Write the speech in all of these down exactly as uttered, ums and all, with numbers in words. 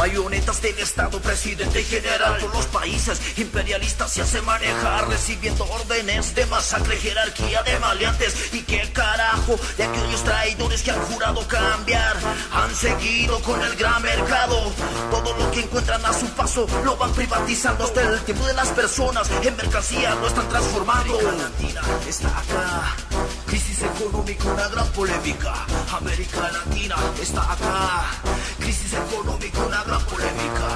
marionetas del Estado, presidente general. Por los países imperialistas se hace manejar, recibiendo órdenes de masacre, jerarquía de maleantes. Y qué carajo de aquellos traidores que han jurado cambiar, han seguido con el gran mercado. Todo lo que encuentran a su paso lo van privatizando, hasta el tiempo de las personas en mercancía lo están transformando. América Latina está acá, crisis económica, una gran polémica. América Latina está acá, crisis económica, una gran polémica.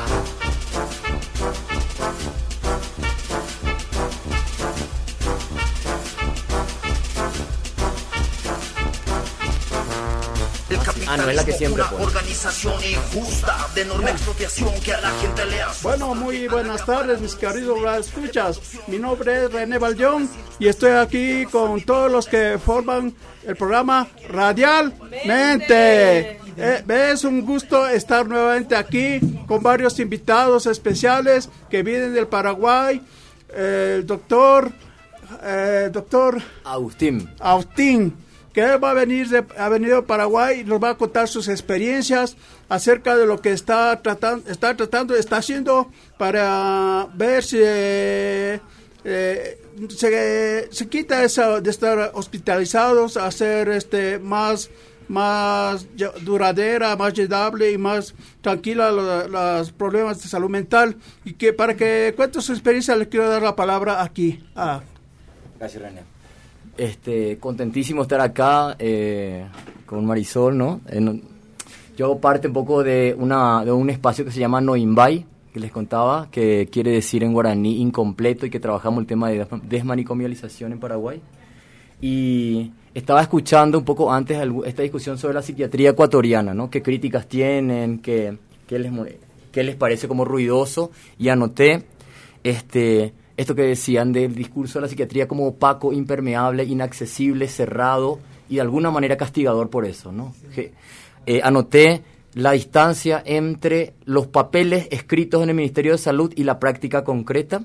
Ah, no es la que siempre una organización injusta de enorme expropiación que a la gente le hace. Bueno, muy buenas tardes, mis queridos escuchas. Mi nombre es René Valllón y estoy aquí con todos los que forman el programa Radialmente. Eh, es un gusto estar nuevamente aquí con varios invitados especiales que vienen del Paraguay. Eh, el doctor, eh, doctor Agustín. Agustín. que él va a venir de, ha venido a Paraguay y nos va a contar sus experiencias acerca de lo que está tratando, está tratando, está haciendo para ver si eh, eh, se, se quita eso de estar hospitalizados, a hacer este más más duradera, más llevable y más tranquila los, los problemas de salud mental. Y que para que cuente su experiencia le quiero dar la palabra aquí. Ah. Gracias, René. Este, contentísimo estar acá eh, con Marisol, ¿no? En, yo hago parte un poco de, una, de un espacio que se llama Noimbay, que les contaba, que quiere decir en guaraní incompleto, y que trabajamos el tema de desmanicomialización en Paraguay. Y estaba escuchando un poco antes esta discusión sobre la psiquiatría ecuatoriana, ¿no? Qué críticas tienen, qué, qué, les, qué les parece como ruidoso, y anoté este... esto que decían del discurso de la psiquiatría como opaco, impermeable, inaccesible, cerrado y de alguna manera castigador por eso, ¿no? Que, eh, anoté la distancia entre los papeles escritos en el Ministerio de Salud y la práctica concreta.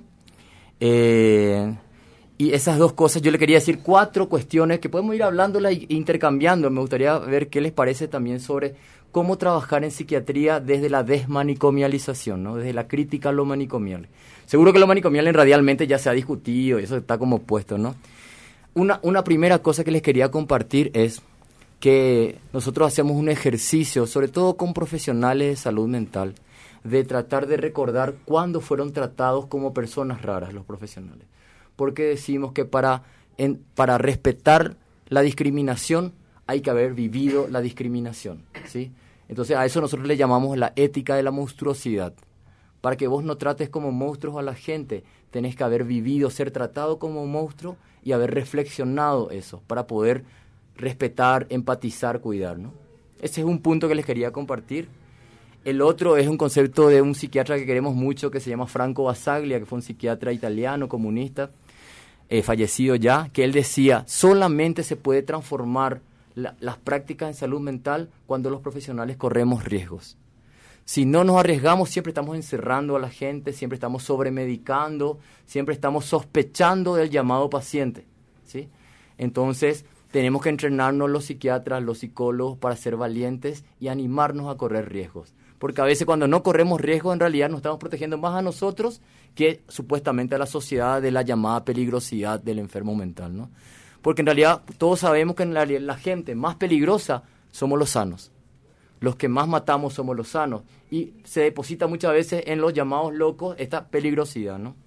Eh, y esas dos cosas, yo le quería decir cuatro cuestiones que podemos ir hablándolas e intercambiando. Me gustaría ver qué les parece también sobre cómo trabajar en psiquiatría desde la desmanicomialización, ¿no? Desde la crítica a lo manicomial. Seguro que lo manicomial en Radialmente ya se ha discutido y eso está como puesto, ¿no? Una, una primera cosa que les quería compartir es que nosotros hacemos un ejercicio, sobre todo con profesionales de salud mental, de tratar de recordar cuándo fueron tratados como personas raras los profesionales. Porque decimos que para, en, para respetar la discriminación hay que haber vivido la discriminación, ¿sí? Entonces a eso nosotros le llamamos la ética de la monstruosidad. Para que vos no trates como monstruos a la gente, tenés que haber vivido, ser tratado como monstruo y haber reflexionado eso, para poder respetar, empatizar, cuidar, ¿no? Ese es un punto que les quería compartir. El otro es un concepto de un psiquiatra que queremos mucho, que se llama Franco Basaglia, que fue un psiquiatra italiano, comunista, eh, fallecido ya, que él decía, solamente se puede transformar la, las prácticas en salud mental cuando los profesionales corremos riesgos. Si no nos arriesgamos, siempre estamos encerrando a la gente, siempre estamos sobremedicando, siempre estamos sospechando del llamado paciente, ¿sí? Entonces, tenemos que entrenarnos los psiquiatras, los psicólogos, para ser valientes y animarnos a correr riesgos. Porque a veces cuando no corremos riesgos, en realidad nos estamos protegiendo más a nosotros que supuestamente a la sociedad de la llamada peligrosidad del enfermo mental, ¿no? Porque en realidad todos sabemos que en la, la gente más peligrosa somos los sanos. Los que más matamos somos los sanos. Y se deposita muchas veces en los llamados locos esta peligrosidad, ¿no?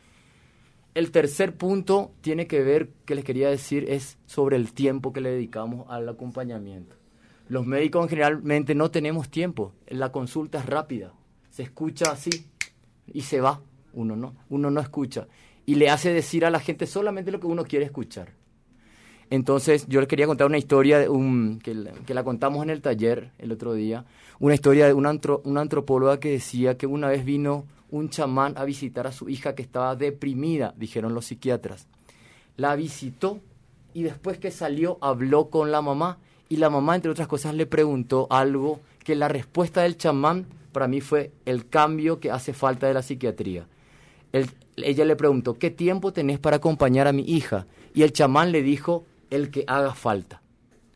El tercer punto tiene que ver, que les quería decir, es sobre el tiempo que le dedicamos al acompañamiento. Los médicos generalmente no tenemos tiempo. La consulta es rápida. Se escucha así y se va. Uno no, uno no escucha. Y le hace decir a la gente solamente lo que uno quiere escuchar. Entonces, yo les quería contar una historia de un, que, que la contamos en el taller el otro día, una historia de una, antro, una antropóloga que decía que una vez vino un chamán a visitar a su hija que estaba deprimida, dijeron los psiquiatras. La visitó y después que salió habló con la mamá, y la mamá, entre otras cosas, le preguntó algo que la respuesta del chamán para mí fue el cambio que hace falta de la psiquiatría. El, ella le preguntó, ¿qué tiempo tenés para acompañar a mi hija? Y el chamán le dijo, el que haga falta.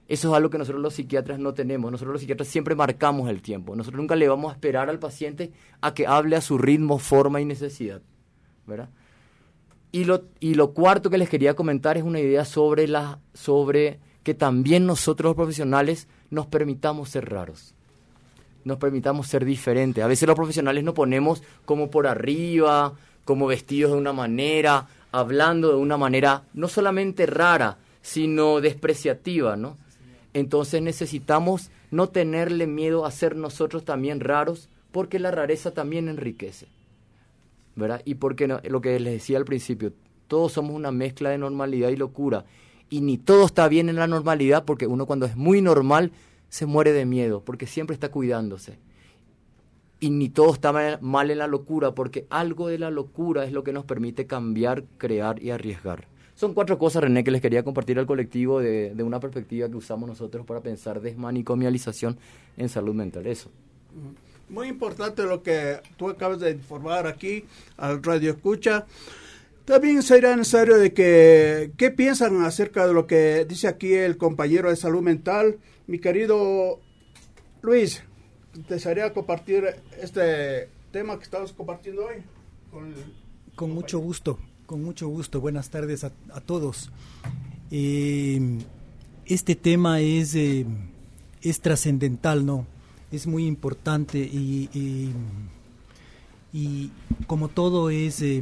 Eso es algo que nosotros los psiquiatras no tenemos. Nosotros los psiquiatras siempre marcamos el tiempo. Nosotros nunca le vamos a esperar al paciente a que hable a su ritmo, forma y necesidad, ¿verdad? Y lo, y lo cuarto que les quería comentar es una idea sobre, la, sobre que también nosotros los profesionales nos permitamos ser raros. Nos permitamos ser diferentes. A veces los profesionales nos ponemos como por arriba, como vestidos de una manera, hablando de una manera no solamente rara, sino despreciativa, ¿no? Entonces necesitamos no tenerle miedo a ser nosotros también raros, porque la rareza también enriquece, ¿verdad? Y porque no, lo que les decía al principio, todos somos una mezcla de normalidad y locura, y ni todo está bien en la normalidad, porque uno cuando es muy normal se muere de miedo, porque siempre está cuidándose. Y ni todo está mal en la locura, porque algo de la locura es lo que nos permite cambiar, crear y arriesgar. Son cuatro cosas, René, que les quería compartir al colectivo de, de una perspectiva que usamos nosotros para pensar desmanicomialización en salud mental. Eso. Muy importante lo que tú acabas de informar aquí al Radio Escucha. También será necesario de que, ¿qué piensan acerca de lo que dice aquí el compañero de salud mental? Mi querido Luis, ¿desearía compartir este tema que estamos compartiendo hoy? Con, con mucho gusto. Con mucho gusto, buenas tardes a, a todos. Eh, este tema es, eh, es trascendental, ¿no? Es muy importante y, y, y como todo es, eh,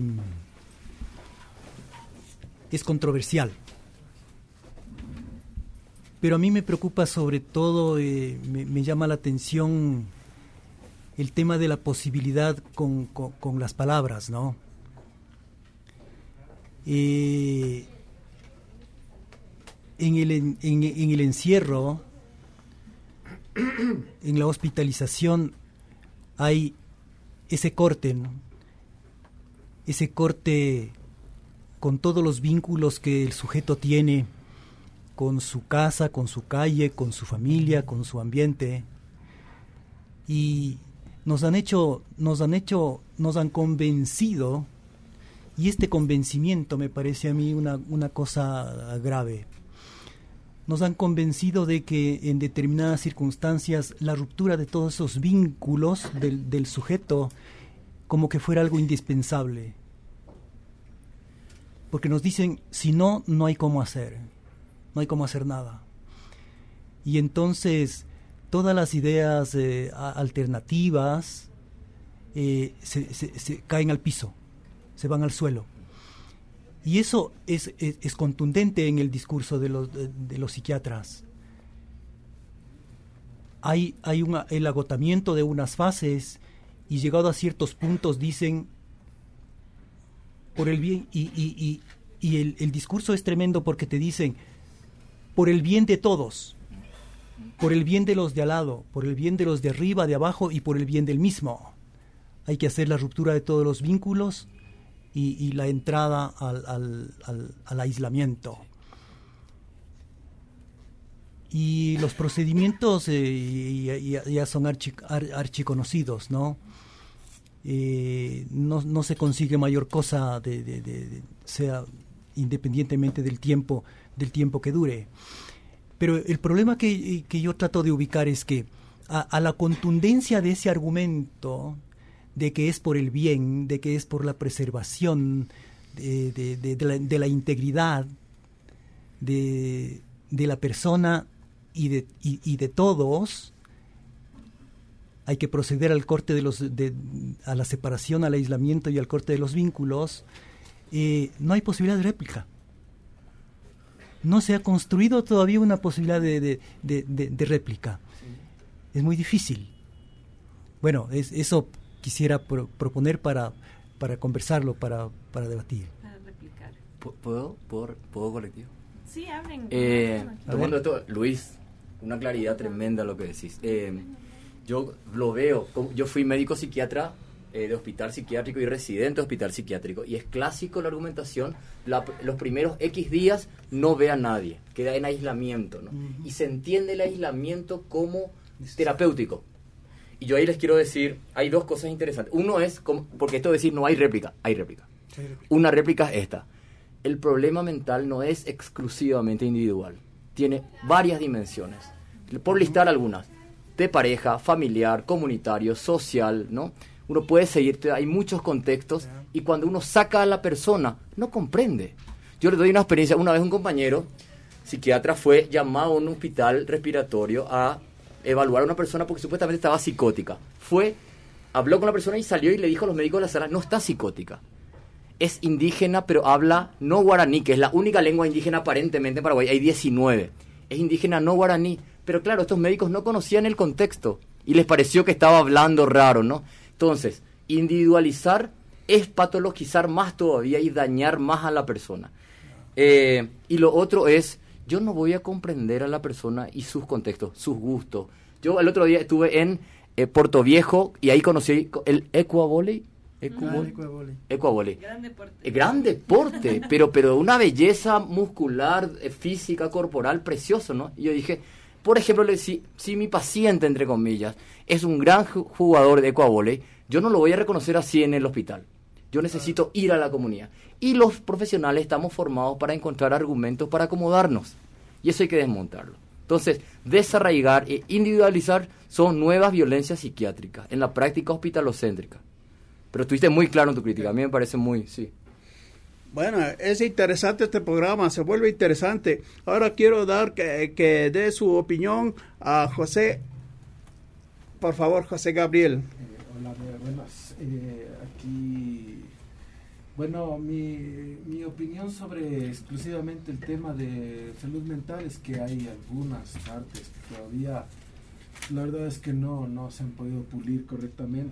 es controversial. Pero a mí me preocupa sobre todo, eh, me, me llama la atención el tema de la posibilidad con, con, con las palabras, ¿no? Eh, en, el, en, en el encierro, en la hospitalización, hay ese corte, ¿no? Ese corte con todos los vínculos que el sujeto tiene con su casa, con su calle, con su familia, con su ambiente, y nos han hecho, nos han hecho, nos han convencido. Y este convencimiento me parece a mí una, una cosa grave. Nos han convencido de que en determinadas circunstancias la ruptura de todos esos vínculos del, del sujeto como que fuera algo indispensable. Porque nos dicen, si no, no hay cómo hacer. No hay cómo hacer nada. Y entonces todas las ideas eh, alternativas eh, se, se, se caen al piso. Se van al suelo. Y eso es, es, es contundente en el discurso de los, de, de los psiquiatras. Hay, hay una, el agotamiento de unas fases y llegado a ciertos puntos dicen por el bien, y, y, y, y el, el discurso es tremendo porque te dicen por el bien de todos, por el bien de los de al lado, por el bien de los de arriba, de abajo y por el bien del mismo. Hay que hacer la ruptura de todos los vínculos Y, y la entrada al, al, al, al aislamiento. Y los procedimientos eh, ya, ya, ya son archi, ar, archiconocidos, ¿no? Eh, no, no se consigue mayor cosa, de, de, de, de, sea independientemente del tiempo, del tiempo que dure. Pero el problema que, que yo trato de ubicar es que a, a la contundencia de ese argumento, de que es por el bien, de que es por la preservación de, de, de, de, la, de la integridad de, de la persona y de, y, y de todos, hay que proceder al corte de los, de, a la separación, al aislamiento y al corte de los vínculos. Eh, no hay posibilidad de réplica. No se ha construido todavía una posibilidad de, de, de, de, de réplica. Es muy difícil. Bueno, es, eso quisiera pro, proponer para, para conversarlo, para, para debatir. Para replicar. ¿Puedo? ¿Puedo, ¿Puedo colectivo? Sí, hablen. Eh, tomando esto, Luis, una claridad tremenda lo que decís. Eh, yo lo veo, yo fui médico psiquiatra eh, de hospital psiquiátrico y residente de hospital psiquiátrico, y es clásico la argumentación, la, los primeros X días no ve a nadie, queda en aislamiento, ¿no? Uh-huh. Y se entiende el aislamiento como terapéutico. Y yo ahí les quiero decir, hay dos cosas interesantes. Uno es, como, porque esto de decir no hay réplica, hay réplica. Sí, réplica. Una réplica es esta: el problema mental no es exclusivamente individual. tiene varias dimensiones. Por listar algunas, de pareja, familiar, comunitario, social, ¿no? Uno puede seguirte, hay muchos contextos, y cuando uno saca a la persona, no comprende. Yo le doy una experiencia, una vez un compañero psiquiatra fue llamado a un hospital respiratorio a evaluar a una persona porque supuestamente estaba psicótica. Fue, habló con la persona y salió y le dijo a los médicos de la sala, no está psicótica. Es indígena, pero habla no guaraní, que es la única lengua indígena aparentemente en Paraguay. Hay diecinueve. Es indígena no guaraní. Pero claro, estos médicos no conocían el contexto y les pareció que estaba hablando raro, ¿no? Entonces, individualizar es patologizar más todavía y dañar más a la persona. Eh, y lo otro es, yo no voy a comprender a la persona y sus contextos, sus gustos. Yo el otro día estuve en eh, Puerto Viejo y ahí conocí el ecuavole. Ecuavole. Ecuavole. Gran deporte. Eh, gran deporte, pero, pero una belleza muscular, eh, física, corporal, precioso, ¿no? Y yo dije, por ejemplo, si, si mi paciente, entre comillas, es un gran jugador de ecuavole, yo no lo voy a reconocer así en el hospital. Yo necesito ir a la comunidad. Y los profesionales estamos formados para encontrar argumentos para acomodarnos. Y eso hay que desmontarlo. Entonces, desarraigar e individualizar son nuevas violencias psiquiátricas en la práctica hospitalocéntrica. Pero estuviste muy claro en tu crítica. A mí me parece muy, sí. Bueno, es interesante este programa, se vuelve interesante. Ahora quiero dar que, que dé su opinión a José. Por favor, José Gabriel. Eh, hola, buenas. Eh, aquí... Bueno, mi, mi opinión sobre exclusivamente el tema de salud mental es que hay algunas partes que todavía, la verdad es que no, no se han podido pulir correctamente.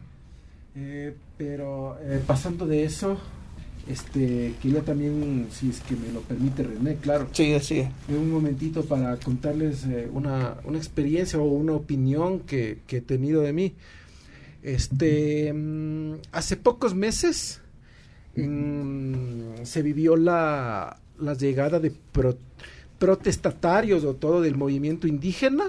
Eh, pero eh, pasando de eso, este, quería también, si es que me lo permite René, claro, sí, sí. un momentito para contarles eh, una, una experiencia o una opinión que, que he tenido de mí. Este, mmm, hace pocos meses se vivió la, la llegada de pro, protestatarios o todo del movimiento indígena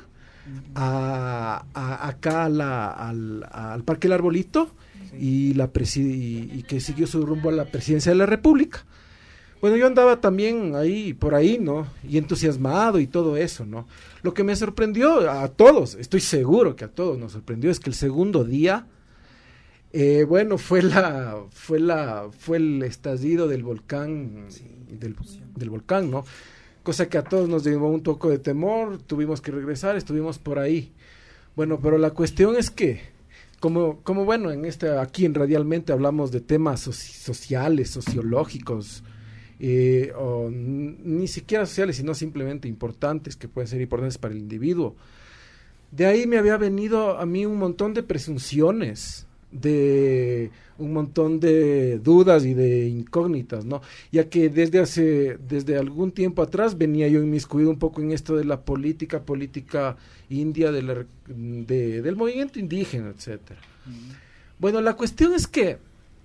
a, a, acá a la, al, al Parque El Arbolito, sí. y, la preside, y, y que siguió su rumbo a la presidencia de la República. Bueno, yo andaba también ahí, por ahí, ¿no? Y entusiasmado y todo eso, ¿no? Lo que me sorprendió a todos, estoy seguro que a todos nos sorprendió, es que el segundo día Eh, bueno, fue la, fue la, fue el estallido del volcán, sí, del, del volcán, ¿no? Cosa que a todos nos llevó un poco de temor, tuvimos que regresar, estuvimos por ahí. Bueno, pero la cuestión es que, como, como bueno, en este, aquí en Radialmente hablamos de temas soci- sociales, sociológicos, eh, o n- ni siquiera sociales, sino simplemente importantes, que pueden ser importantes para el individuo. De ahí me había venido a mí un montón de presunciones, de un montón de dudas y de incógnitas, ¿no? Ya que desde hace, desde algún tiempo atrás venía yo inmiscuido un poco en esto de la política, política india, de la, de, del movimiento indígena, etcétera. Uh-huh. Bueno, la cuestión es que,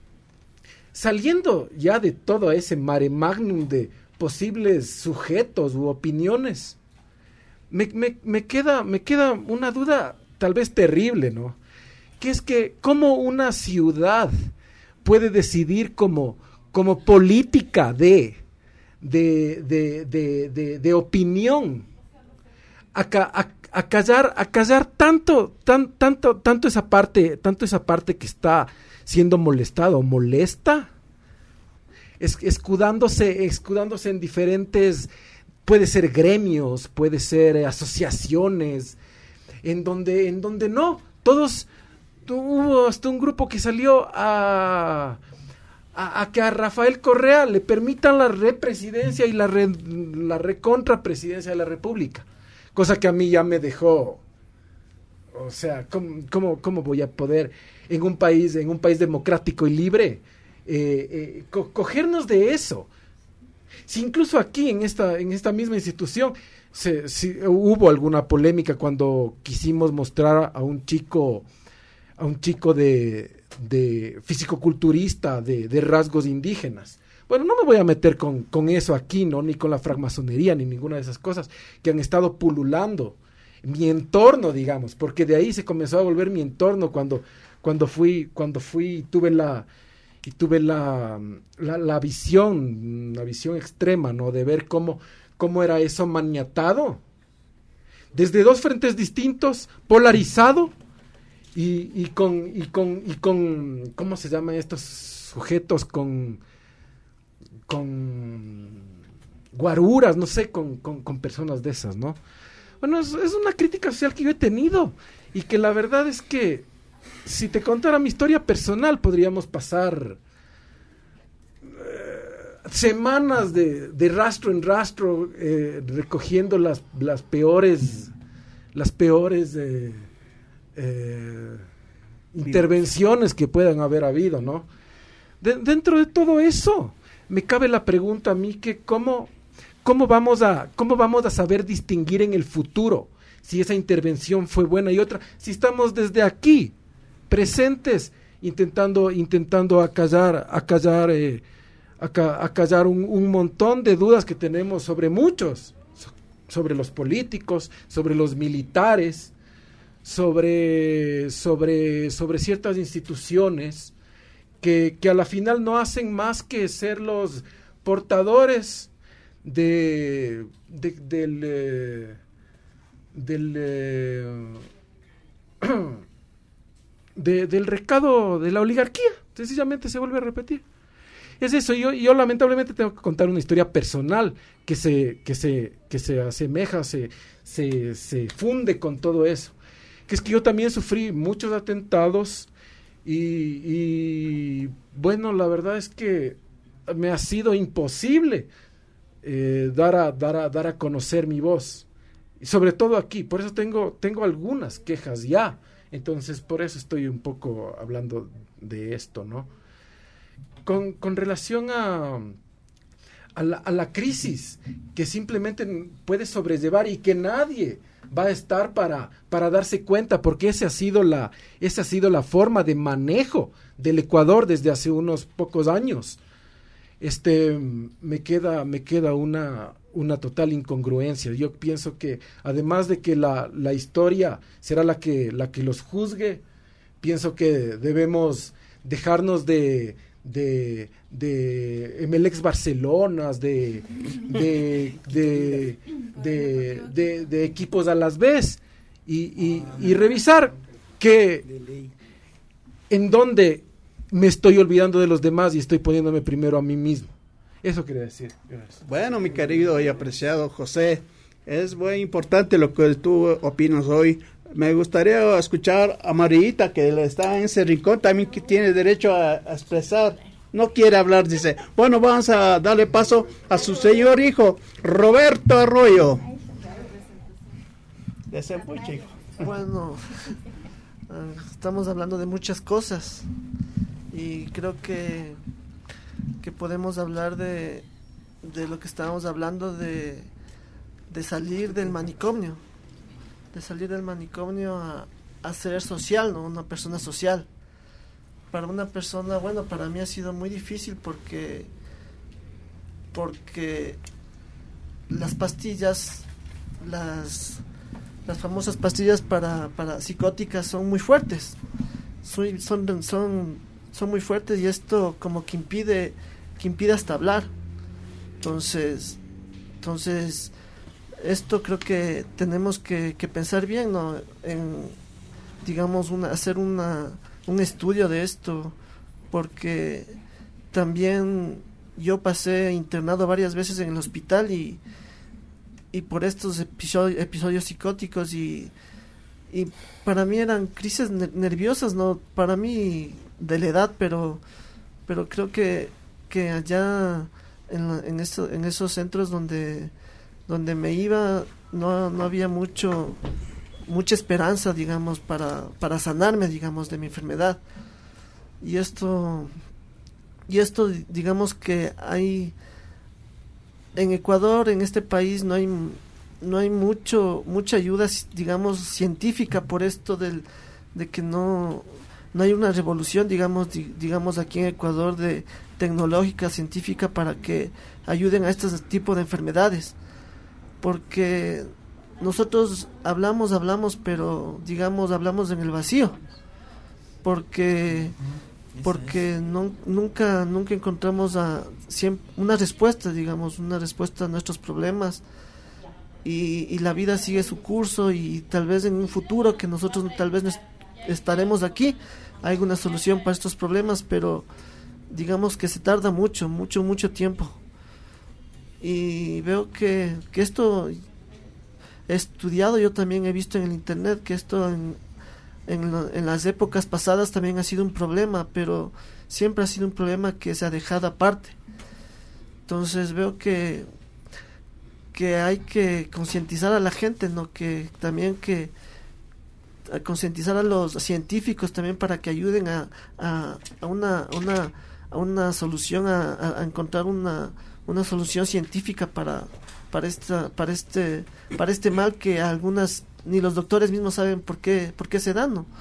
saliendo ya de todo ese mare magnum de posibles sujetos u opiniones, me, me, me queda, me queda una duda tal vez terrible, ¿no? Que es que cómo una ciudad puede decidir como, como política de, de, de, de, de, de opinión a, a, a callar, a callar tanto, tan, tanto, tanto esa parte, tanto esa parte que está siendo molestada o molesta, es, escudándose, escudándose en diferentes, puede ser gremios, puede ser eh, asociaciones, en donde, en donde no, todos. Hubo hasta un grupo que salió a, a, a que a Rafael Correa le permitan la represidencia y la, re, la recontrapresidencia de la República, cosa que a mí ya me dejó, o sea, ¿cómo, cómo, cómo voy a poder en un país, en un país democrático y libre, eh, eh, co- cogernos de eso? Si incluso aquí en esta, en esta misma institución se, si, hubo alguna polémica cuando quisimos mostrar a un chico a un chico de, de fisicoculturista de, de rasgos indígenas. Bueno, no me voy a meter con, con eso aquí, ¿no? Ni con la francmasonería, ni ninguna de esas cosas que han estado pululando mi entorno, digamos, porque de ahí se comenzó a volver mi entorno cuando, cuando fui, cuando fui y tuve la, y tuve la, la, la visión, la visión extrema, ¿no? De ver cómo, cómo era eso maniatado, desde dos frentes distintos, polarizado, y, y con, y con, y con, ¿cómo se llaman estos sujetos? Con, con guaruras, no sé, con, con, con personas de esas, ¿no? Bueno, es, es una crítica social que yo he tenido, y que la verdad es que, si te contara mi historia personal, podríamos pasar eh, semanas de, de rastro en rastro, eh, recogiendo las, las peores, las peores eh, eh, intervenciones que puedan haber habido, ¿no? De, dentro de todo eso, me cabe la pregunta a mí que cómo, cómo vamos a, cómo vamos a saber distinguir en el futuro si esa intervención fue buena y otra, si estamos desde aquí presentes, intentando, intentando acallar, acallar, eh, aca, acallar un, un montón de dudas que tenemos sobre muchos, so, sobre los políticos, sobre los militares, sobre, sobre, sobre ciertas instituciones que, que a la final no hacen más que ser los portadores de, de del, eh, del eh, De, del recado de la oligarquía, sencillamente se vuelve a repetir. Es eso, yo, yo lamentablemente tengo que contar una historia personal que se, que se, que se asemeja, se, se, se funde con todo eso. Que es que yo también sufrí muchos atentados y, y bueno, la verdad es que me ha sido imposible eh, dar, a, dar, a, dar a conocer mi voz. Y sobre todo aquí, por eso tengo, tengo algunas quejas ya. Entonces, por eso estoy un poco hablando de esto, ¿no? Con, con relación a, a, la, a la crisis que simplemente puede sobrellevar y que nadie va a estar para, para darse cuenta, porque esa ha sido la, esa ha sido la forma de manejo del Ecuador desde hace unos pocos años. Este, me queda, me queda una... una total incongruencia. Yo pienso que además de que la, la historia será la que, la que los juzgue, pienso que debemos dejarnos de de, de M L X Barcelonas, de de, de, de, de, de equipos a las vez y, y, y revisar que en dónde me estoy olvidando de los demás y estoy poniéndome primero a mí mismo. Eso quería decir. Gracias. Bueno, mi querido y apreciado José, es muy importante lo que tú opinas hoy. Me gustaría escuchar a Marita, que está en ese rincón, también que tiene derecho a, a expresar. No quiere hablar, dice. Bueno, vamos a darle paso a su señor hijo, Roberto Arroyo. Ese es muy chico. Bueno, estamos hablando de muchas cosas y creo que que podemos hablar de, de lo que estábamos hablando de, de salir del manicomio, de salir del manicomio a, a ser social, ¿no? Una persona social. Para una persona, bueno, para mí ha sido muy difícil porque porque las pastillas, las las famosas pastillas para, para psicóticas son muy fuertes, son, son, son son muy fuertes y esto como que impide que impide hasta hablar. Entonces entonces esto creo que tenemos que, que pensar bien, ¿no? En, digamos, una, hacer una un estudio de esto, porque también yo pasé internado varias veces en el hospital y y por estos episodios, episodios psicóticos y y para mí eran crisis nerviosas, ¿no? Para mí de la edad, pero pero creo que que allá en la, en eso, en esos centros donde donde me iba no no había mucho mucha esperanza, digamos, para para sanarme, digamos, de mi enfermedad. Y esto y esto digamos que hay en Ecuador, en este país no hay no hay mucho mucha ayuda, digamos, científica por esto del de que no no hay una revolución, digamos, di, digamos aquí en Ecuador de tecnológica, científica para que ayuden a estos tipos de enfermedades, porque nosotros hablamos, hablamos, pero digamos hablamos en el vacío, porque porque no, nunca nunca encontramos a, siempre, una respuesta, digamos, una respuesta a nuestros problemas, y, y la vida sigue su curso, y tal vez en un futuro que nosotros tal vez no estaremos aquí, hay una solución para estos problemas, pero digamos que se tarda mucho, mucho, mucho tiempo. Y veo que, que esto he estudiado, yo también he visto en el internet que esto en, en, lo, en las épocas pasadas también ha sido un problema, pero siempre ha sido un problema que se ha dejado aparte. Entonces veo que que hay que concientizar a la gente, ¿no? Que también que a concientizar a los científicos también para que ayuden a, a, a una, una a una solución, a, a encontrar una una solución científica para para esta para este para este mal que algunas ni los doctores mismos saben por qué por qué se dan, ¿no?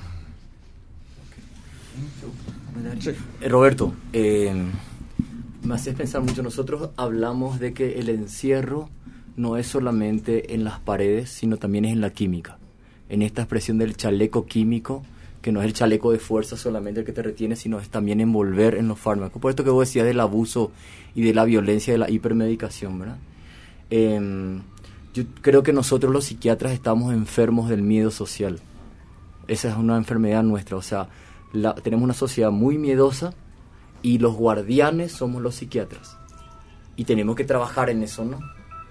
Eh, Roberto, eh, me haces pensar mucho. Nosotros hablamos de que el encierro no es solamente en las paredes, sino también es en la química, en esta expresión del chaleco químico, que no es el chaleco de fuerza solamente el que te retiene, sino es también envolver en los fármacos. Por esto que vos decías del abuso y de la violencia de la hipermedicación, ¿verdad? Eh, yo creo que nosotros los psiquiatras estamos enfermos del miedo social. Esa es una enfermedad nuestra, o sea, la, tenemos una sociedad muy miedosa y los guardianes somos los psiquiatras. Y tenemos que trabajar en eso, ¿no?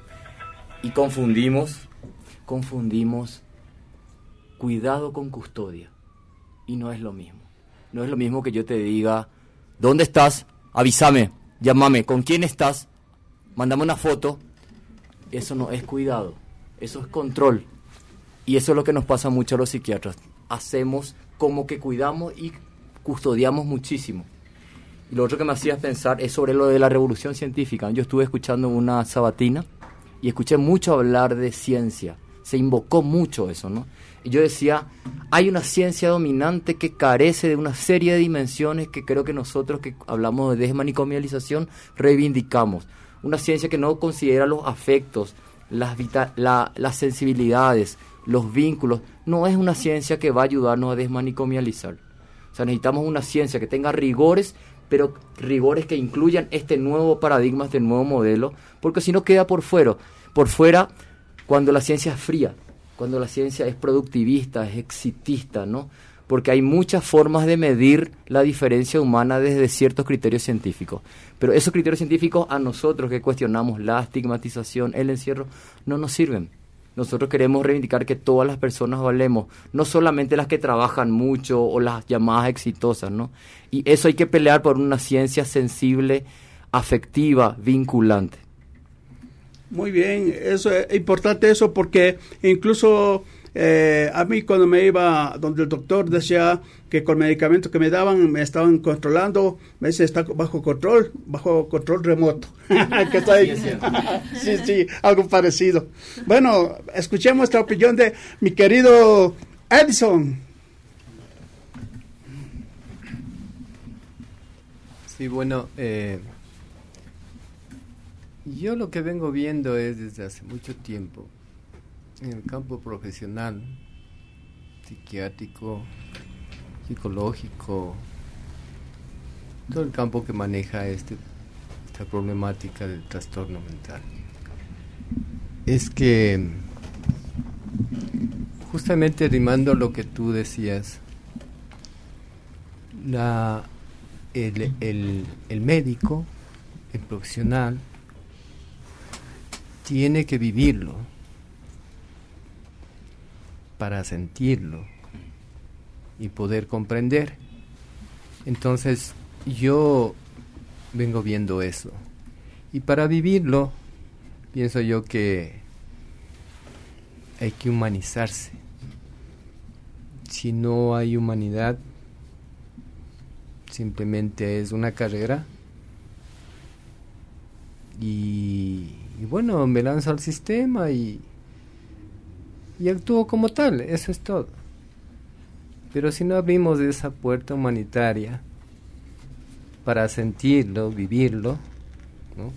Y confundimos, confundimos cuidado con custodia. Y no es lo mismo. No es lo mismo que yo te diga, ¿dónde estás? Avísame, llámame, ¿con quién estás? Mándame una foto. Eso no es cuidado, eso es control. Y eso es lo que nos pasa mucho a los psiquiatras. Hacemos como que cuidamos y custodiamos muchísimo. Y lo otro que me hacías pensar es sobre lo de la revolución científica. Yo estuve escuchando una sabatina y escuché mucho hablar de ciencia. Se invocó mucho eso, ¿no? Y yo decía, hay una ciencia dominante que carece de una serie de dimensiones que creo que nosotros que hablamos de desmanicomialización reivindicamos. Una ciencia que no considera los afectos, las, vita- la, las sensibilidades, los vínculos. No es una ciencia que va a ayudarnos a desmanicomializar. O sea, necesitamos una ciencia que tenga rigores, pero rigores que incluyan este nuevo paradigma, este nuevo modelo, porque si no queda por fuera. Por fuera, cuando la ciencia es fría, cuando la ciencia es productivista, es exitista, ¿no? Porque hay muchas formas de medir la diferencia humana desde ciertos criterios científicos. Pero esos criterios científicos a nosotros que cuestionamos la estigmatización, el encierro, no nos sirven. Nosotros queremos reivindicar que todas las personas valemos, no solamente las que trabajan mucho o las llamadas exitosas, ¿no? Y eso hay que pelear por una ciencia sensible, afectiva, vinculante. Muy bien, eso es importante eso porque incluso eh, a mí cuando me iba donde el doctor decía que con medicamentos que me daban me estaban controlando, me dice está bajo control, bajo control remoto. que está ahí. sí, sí, algo parecido. Bueno, escuchemos esta opinión de mi querido Edison. Sí, bueno, eh, yo lo que vengo viendo es desde hace mucho tiempo en el campo profesional, psiquiátrico, psicológico, todo el campo que maneja este, esta problemática del trastorno mental, es que justamente rimando lo que tú decías, la, el, el, el médico, el profesional, tiene que vivirlo para sentirlo y poder comprender. Entonces yo vengo viendo eso, y para vivirlo pienso yo que hay que humanizarse. Si no hay humanidad, simplemente es una carrera y Y bueno, me lanzo al sistema y, y actúo como tal, eso es todo. Pero si no abrimos esa puerta humanitaria para sentirlo, vivirlo, ¿no?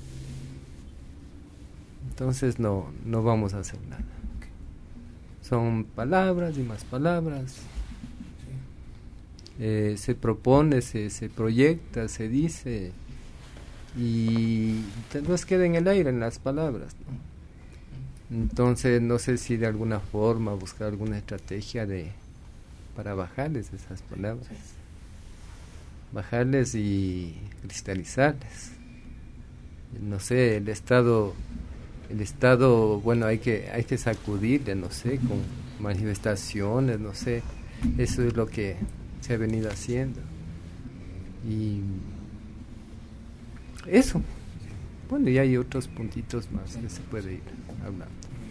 Entonces no, no vamos a hacer nada. Son palabras y más palabras. eh, se propone, se, se proyecta, se dice, y entonces queda en el aire, en las palabras, ¿no? Entonces no sé si de alguna forma buscar alguna estrategia de para bajarles esas palabras, bajarles y cristalizarles. No sé, el Estado, el Estado, bueno, hay que hay que sacudirle, no sé, con manifestaciones, no sé, eso es lo que se ha venido haciendo. Y eso, bueno, y hay otros puntitos más que se puede ir hablando.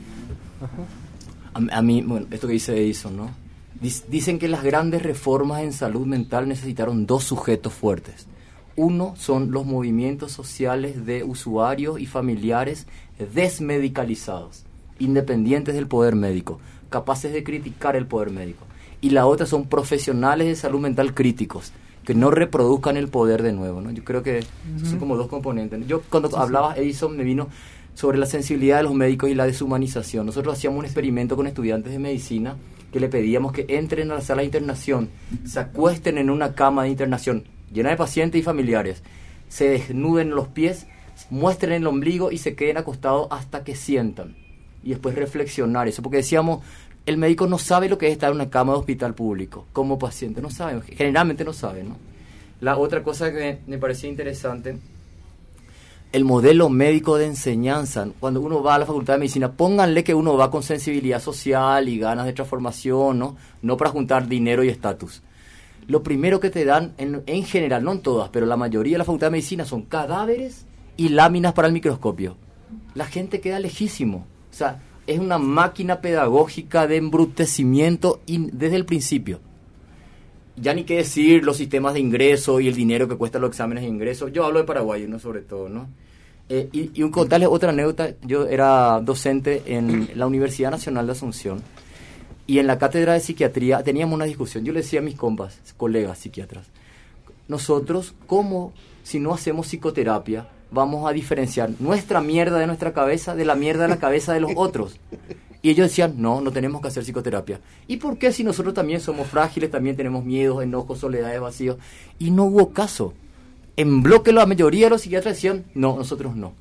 Ajá. A, a mí, bueno, esto que dice Edison, ¿no? Dic- dicen que las grandes reformas en salud mental necesitaron dos sujetos fuertes. Uno son los movimientos sociales de usuarios y familiares desmedicalizados, independientes del poder médico, capaces de criticar el poder médico. Y la otra son profesionales de salud mental críticos, que no reproduzcan el poder de nuevo, ¿no? Yo creo que uh-huh. son como dos componentes. Yo cuando sí, hablaba, sí. Edison, me vino sobre la sensibilidad de los médicos y la deshumanización. Nosotros hacíamos un experimento con estudiantes de medicina que le pedíamos que entren a la sala de internación, se acuesten en una cama de internación llena de pacientes y familiares, se desnuden los pies, muestren el ombligo y se queden acostados hasta que sientan. Y después reflexionar eso, porque decíamos, el médico no sabe lo que es estar en una cama de hospital público como paciente, no sabe, generalmente no sabe, ¿no? La otra cosa que me parecía interesante, el modelo médico de enseñanza. Cuando uno va a la facultad de medicina, pónganle que uno va con sensibilidad social y ganas de transformación, ¿no? No para juntar dinero y estatus. Lo primero que te dan, en, en general, no en todas, pero la mayoría de la facultad de medicina son cadáveres y láminas para el microscopio. La gente queda lejísimo. O sea, es una máquina pedagógica de embrutecimiento in, desde el principio. Ya ni qué decir los sistemas de ingreso y el dinero que cuestan los exámenes de ingreso. Yo hablo de Paraguay, ¿no? Sobre todo, ¿no? Eh, y, y un contarles otra anécdota. Yo era docente en la Universidad Nacional de Asunción y en la cátedra de psiquiatría teníamos una discusión. Yo le decía a mis compas, colegas psiquiatras, nosotros, ¿cómo, si no hacemos psicoterapia, vamos a diferenciar nuestra mierda de nuestra cabeza de la mierda de la cabeza de los otros? Y ellos decían, no, no tenemos que hacer psicoterapia. ¿Y por qué si nosotros también somos frágiles, también tenemos miedos, enojos, soledades, vacíos? Y no hubo caso. En bloque la mayoría de los psiquiatras decían, no, nosotros no.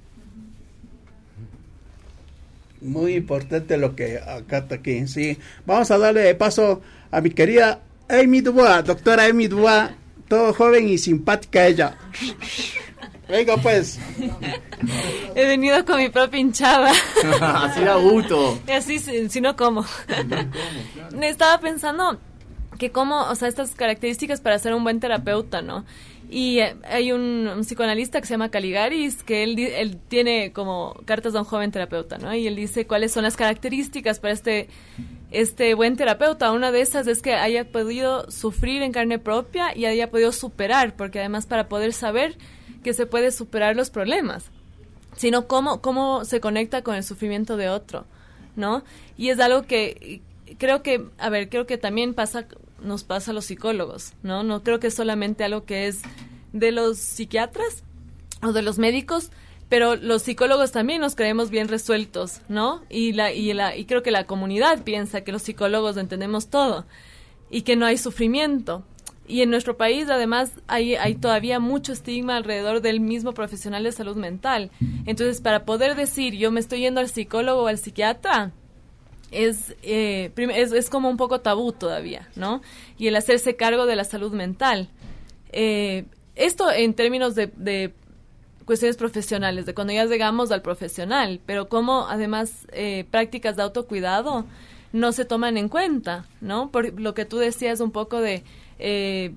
Muy importante lo que acata aquí, sí. Vamos a darle paso a mi querida Amy Dubois, doctora Amy Dubois, todo joven y simpática ella. Venga pues. He venido con mi propia hinchada. Así da gusto. Así, si, si no, ¿cómo? ¿Cómo? Estaba pensando que cómo, o sea, estas características para ser un buen terapeuta, ¿no? Y eh, hay un, un psicoanalista que se llama Caligaris, que él, él tiene como cartas de un joven terapeuta, ¿no? Y él dice cuáles son las características para este, este buen terapeuta. Una de esas es que haya podido sufrir en carne propia y haya podido superar, porque además para poder saber que se puede superar los problemas, sino cómo, cómo se conecta con el sufrimiento de otro, ¿no? Y es algo que creo que, a ver, creo que también pasa, nos pasa a los psicólogos, ¿no? No creo que es solamente algo que es de los psiquiatras o de los médicos, pero los psicólogos también nos creemos bien resueltos, ¿no? Y la y la y creo que la comunidad piensa que los psicólogos entendemos todo y que no hay sufrimiento. Y en nuestro país, además, hay, hay todavía mucho estigma alrededor del mismo profesional de salud mental. Entonces, para poder decir, yo me estoy yendo al psicólogo o al psiquiatra, es, eh, prim- es, es como un poco tabú todavía, ¿no? Y el hacerse cargo de la salud mental. Eh, esto en términos de, de cuestiones profesionales, de cuando ya llegamos al profesional, pero como, además, eh, prácticas de autocuidado no se toman en cuenta, ¿no? Por lo que tú decías un poco de... Eh,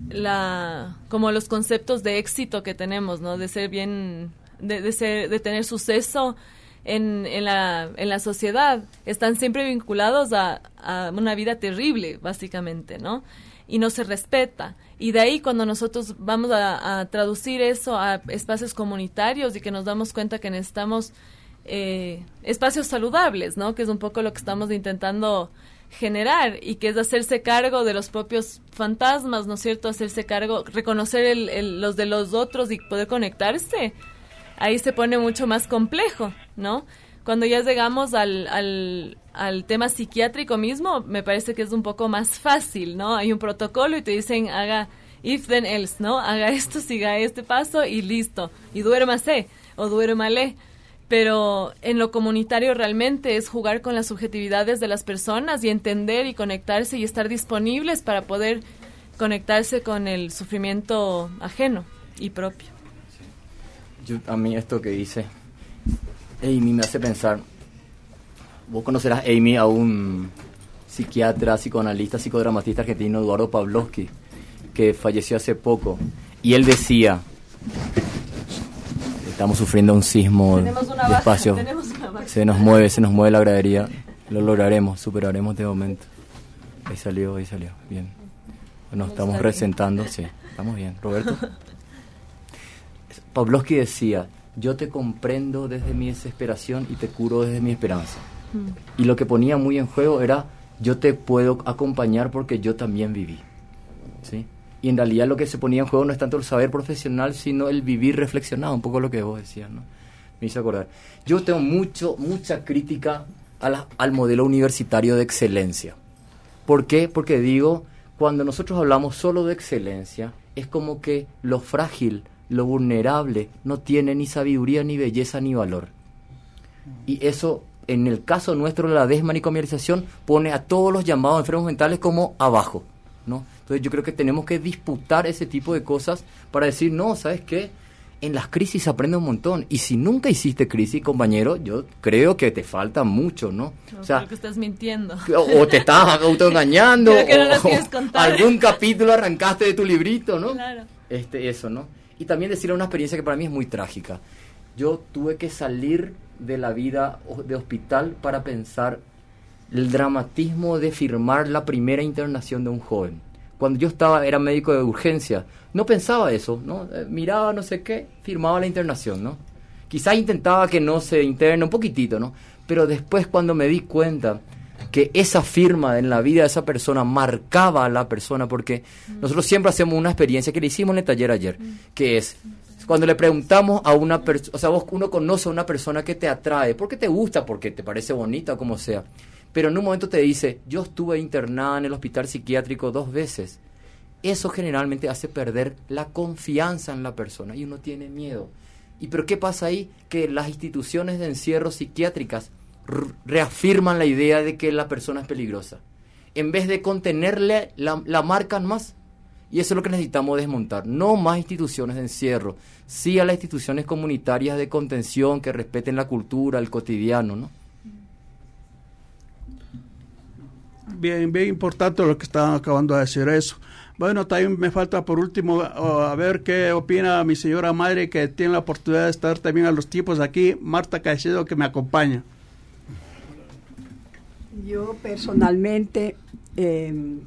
la como los conceptos de éxito que tenemos, ¿no? De ser bien, de, de ser, de tener suceso en, en la en la sociedad, están siempre vinculados a, a una vida terrible, básicamente, ¿no? Y no se respeta. Y de ahí cuando nosotros vamos a, a traducir eso a espacios comunitarios y que nos damos cuenta que necesitamos eh, espacios saludables, ¿no? Que es un poco lo que estamos intentando generar y que es hacerse cargo de los propios fantasmas, ¿no es cierto? Hacerse cargo, reconocer el, el, los de los otros y poder conectarse. Ahí se pone mucho más complejo, ¿no? Cuando ya llegamos al, al, al tema psiquiátrico mismo, me parece que es un poco más fácil, ¿no? Hay un protocolo y te dicen, haga if then else, ¿no? Haga esto, siga este paso y listo. Y duérmase o duérmale. Pero en lo comunitario realmente es jugar con las subjetividades de las personas y entender y conectarse y estar disponibles para poder conectarse con el sufrimiento ajeno y propio. Yo, a mí esto que dice Amy me hace pensar, vos conocerás, Amy, a un psiquiatra, psicoanalista, psicodramatista argentino, Eduardo Pavlovsky, que falleció hace poco, y él decía, estamos sufriendo un sismo de espacio, se nos mueve, se nos mueve la gradería, lo lograremos, superaremos de momento. Ahí salió, ahí salió, bien. Nos estamos resentando, sí, estamos bien. Roberto. Pavlovsky decía, yo te comprendo desde mi desesperación y te curo desde mi esperanza. Mm. Y lo que ponía muy en juego era, yo te puedo acompañar porque yo también viví, ¿sí? Y en realidad lo que se ponía en juego no es tanto el saber profesional, sino el vivir reflexionado, un poco lo que vos decías, ¿no? Me hizo acordar. Yo tengo mucho, mucha crítica a la, al modelo universitario de excelencia. ¿Por qué? Porque digo, cuando nosotros hablamos solo de excelencia, es como que lo frágil, lo vulnerable, no tiene ni sabiduría, ni belleza, ni valor. Y eso, en el caso nuestro, la desmanicomialización, pone a todos los llamados enfermos mentales como abajo, ¿no? Entonces yo creo que tenemos que disputar ese tipo de cosas para decir, no, ¿sabes qué? En las crisis se aprende un montón. Y si nunca hiciste crisis, compañero, yo creo que te falta mucho, ¿no? No, o sea, creo que estás mintiendo. O, o te estás autoengañando, creo que no lo o, quieres contar. algún capítulo arrancaste de tu librito, ¿no? Claro. Este, eso, ¿no? Y también decirle una experiencia que para mí es muy trágica. Yo tuve que salir de la vida de hospital para pensar el dramatismo de firmar la primera internación de un joven. Cuando yo estaba, era médico de urgencia, no pensaba eso, ¿no? Eh, miraba no sé qué, firmaba la internación, ¿no? Quizás intentaba que no se interne un poquitito, ¿no? Pero después cuando me di cuenta que esa firma en la vida de esa persona marcaba a la persona, porque mm. nosotros siempre hacemos una experiencia que le hicimos en el taller ayer, mm. que es cuando le preguntamos a una persona, o sea, vos uno conoce a una persona que te atrae, porque te gusta, porque te parece bonita o como sea, pero en un momento te dice, yo estuve internada en el hospital psiquiátrico dos veces. Eso generalmente hace perder la confianza en la persona y uno tiene miedo. ¿Y pero qué pasa ahí? Que las instituciones de encierro psiquiátricas r- reafirman la idea de que la persona es peligrosa. En vez de contenerle, la, la marcan más. Y eso es lo que necesitamos desmontar. No más instituciones de encierro. Sí a las instituciones comunitarias de contención que respeten la cultura, el cotidiano, ¿no? Bien, bien importante lo que estaban acabando de decir eso. Bueno, también me falta por último uh, a ver qué opina mi señora madre, que tiene la oportunidad de estar también a los tipos aquí, Marta Caicedo, que me acompaña. Yo personalmente eh,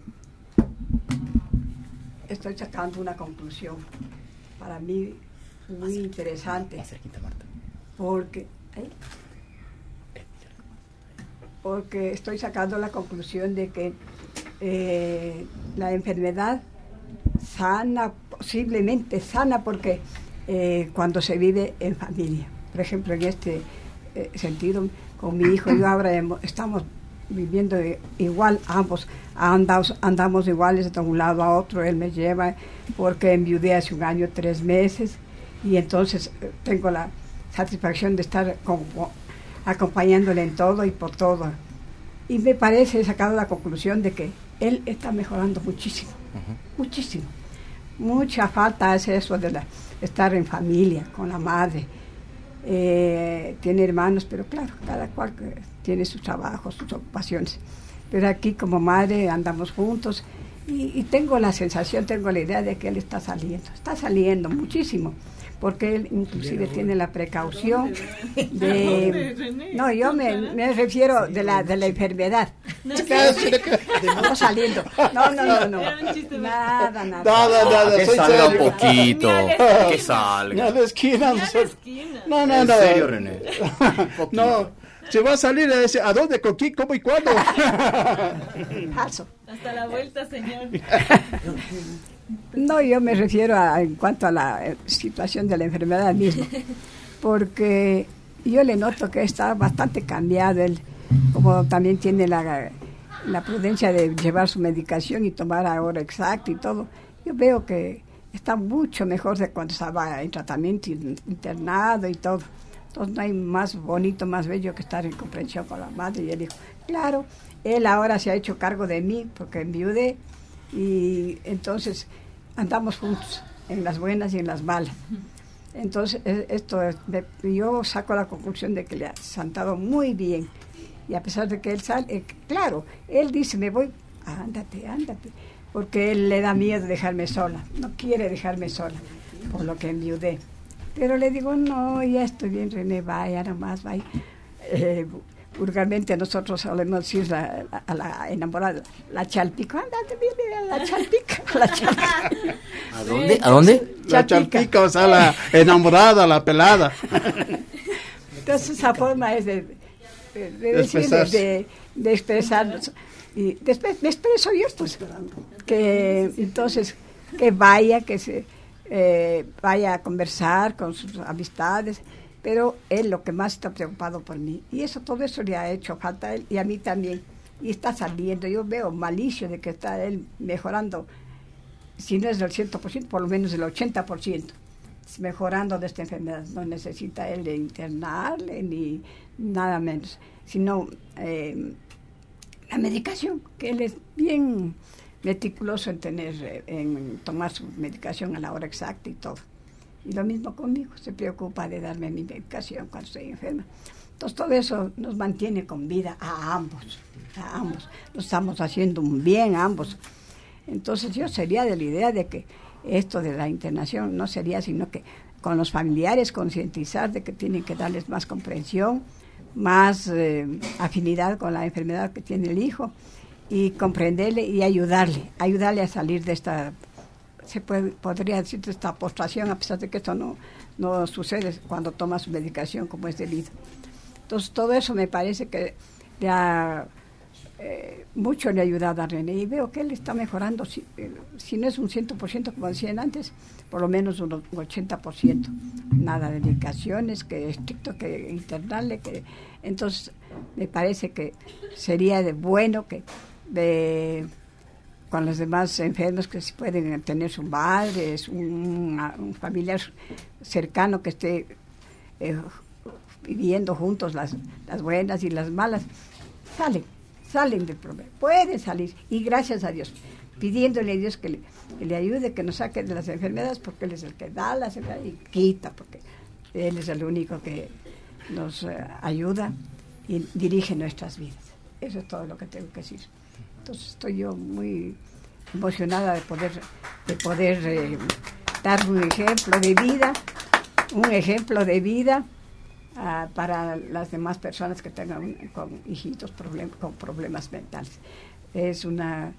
estoy sacando una conclusión para mí muy interesante, porque ¿eh? porque estoy sacando la conclusión de que eh, la enfermedad sana, posiblemente sana, porque eh, cuando se vive en familia, por ejemplo, en este eh, sentido, con mi hijo y yo ahora hemos, estamos viviendo de, igual, ambos andamos, andamos iguales de un lado a otro. Él me lleva porque enviudé hace un año, tres meses, y entonces eh, tengo la satisfacción de estar con, acompañándole en todo y por todo. Y me parece, he sacado la conclusión de que él está mejorando muchísimo, uh-huh. muchísimo. Mucha falta hace eso de la, estar en familia, con la madre. Eh, tiene hermanos, pero claro, cada cual tiene sus trabajos, sus ocupaciones. Pero aquí como madre andamos juntos y, y tengo la sensación, tengo la idea de que él está saliendo, está saliendo muchísimo. Porque él inclusive tiene la precaución de... No, yo me, me refiero de la de la enfermedad. No, sí, sí, no saliendo. No, no, no, no. Nada, nada. Nada, nada. Que salga un poquito. Que salga. No, la esquina. No, no, no. ¿En serio, René? No. Se va a salir a decir, ¿a dónde, con quién, cómo y cuándo? Falso. Hasta la vuelta, señor. No, yo me refiero a, en cuanto a la eh, situación de la enfermedad misma, porque yo le noto que está bastante cambiado. Él como también tiene la, la prudencia de llevar su medicación y tomar a hora exacta y todo, yo veo que está mucho mejor de cuando estaba en tratamiento internado y todo. Entonces no hay más bonito, más bello que estar en comprensión con la madre y el hijo. Claro, él ahora se ha hecho cargo de mí porque enviudé y entonces andamos juntos en las buenas y en las malas. Entonces esto es, yo saco la conclusión de que le ha sentado muy bien y a pesar de que él sale, eh, claro, él dice me voy, ándate, ándate, porque él le da miedo dejarme sola, no quiere dejarme sola, por lo que enviudé. Pero le digo, no, ya estoy bien, René, vaya nomás, vaya. Eh, vulgarmente nosotros solemos decir la, la, a la enamorada, la chalpica, ándate, viene a la chalpica, a la chalpica. ¿A dónde? ¿A dónde? La chalpica, o sea, la enamorada, la pelada. Entonces esa forma es de, de, de decir, de, de, de expresarnos. Y después me expreso yo, pues, que entonces, que vaya, que se eh, vaya a conversar con sus amistades, pero él lo que más está preocupado por mí, y eso, todo eso le ha hecho falta a él, y a mí también, y está saliendo, yo veo malicio de que está él mejorando, si no es del cien por ciento, por lo menos del ochenta por ciento, mejorando de esta enfermedad, no necesita él de internarle, ni nada menos, sino eh, la medicación, que él es bien meticuloso en tener, en tomar su medicación a la hora exacta y todo. Y lo mismo conmigo, se preocupa de darme mi medicación cuando estoy enferma. Entonces todo eso nos mantiene con vida a ambos, a ambos. Nos estamos haciendo un bien a ambos. Entonces yo sería de la idea de que esto de la internación no sería sino que con los familiares concientizar de que tienen que darles más comprensión, más eh, afinidad con la enfermedad que tiene el hijo y comprenderle y ayudarle, ayudarle a salir de esta, se puede, podría decir, de esta postración, a pesar de que esto no, no sucede cuando toma su medicación como es debido. Entonces todo eso me parece que le ha, eh, mucho le ha ayudado a René y veo que él está mejorando, si, eh, si no es un cien por ciento como decían antes, por lo menos un ochenta por ciento. Nada de medicaciones, que estricto, que internarle, que entonces me parece que sería de bueno que de con los demás enfermos que si pueden tener su madre, un, un familiar cercano que esté eh, viviendo juntos las, las buenas y las malas, salen, salen del problema, pueden salir, y gracias a Dios, pidiéndole a Dios que le, que le ayude, que nos saque de las enfermedades, porque Él es el que da las enfermedades y quita, porque Él es el único que nos uh, ayuda y dirige nuestras vidas. Eso es todo lo que tengo que decir. Entonces estoy yo muy emocionada de poder, de poder eh, dar un ejemplo de vida, un ejemplo de vida uh, para las demás personas que tengan un, con hijitos problem, con problemas mentales. Es una,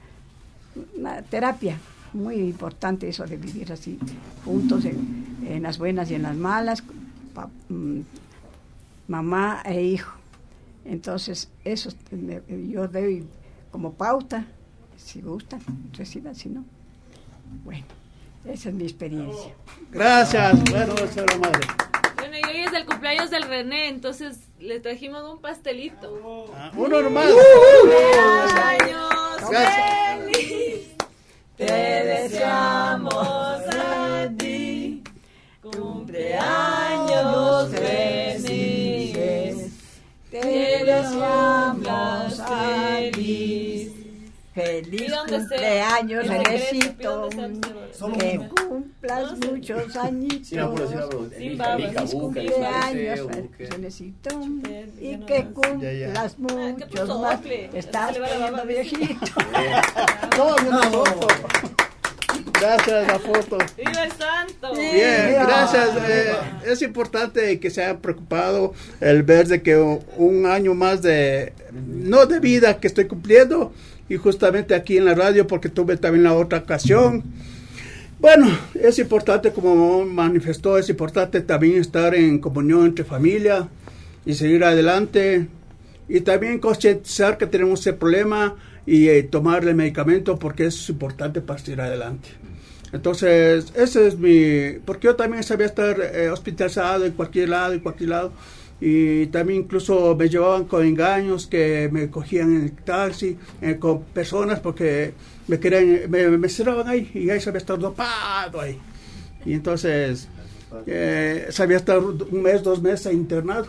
una terapia muy importante eso de vivir así, juntos en, en las buenas y en las malas, pa, mm, mamá e hijo. Entonces eso me, yo doy como pauta, si gustan, reciban, si no, bueno, esa es mi experiencia. Gracias, bueno, señora madre. Bueno, y hoy es el cumpleaños del René, entonces le trajimos un pastelito. Ah, uno normal. ¡Cumpleaños feliz! Te deseamos a ti, cumpleaños feliz. Te deseamos feliz. Feliz cumpleaños, Renecito. Que cumplas muchos añitos. Feliz cumpleaños, Renecito. Y que cumplas muchos más. Estás poniendo viejito. No, yo no foto. Gracias, la foto. ¡Viva el santo! Bien, gracias. Eh, es importante que se haya preocupado el ver de que un año más de, no de vida que estoy cumpliendo, y justamente aquí en la radio, porque tuve también la otra ocasión. Bueno, es importante, como manifestó, es importante también estar en comunión entre familia y seguir adelante, y también concientizar que tenemos ese problema y eh, tomar el medicamento, porque eso es importante para seguir adelante. Entonces, ese es mi, porque yo también sabía estar eh, hospitalizado en cualquier lado, en cualquier lado, y también incluso me llevaban con engaños, que me cogían en el taxi, eh, con personas porque me querían, me, me cerraban ahí, y ahí sabía estar dopado ahí. Y entonces eh, sabía estar un mes, dos meses internado.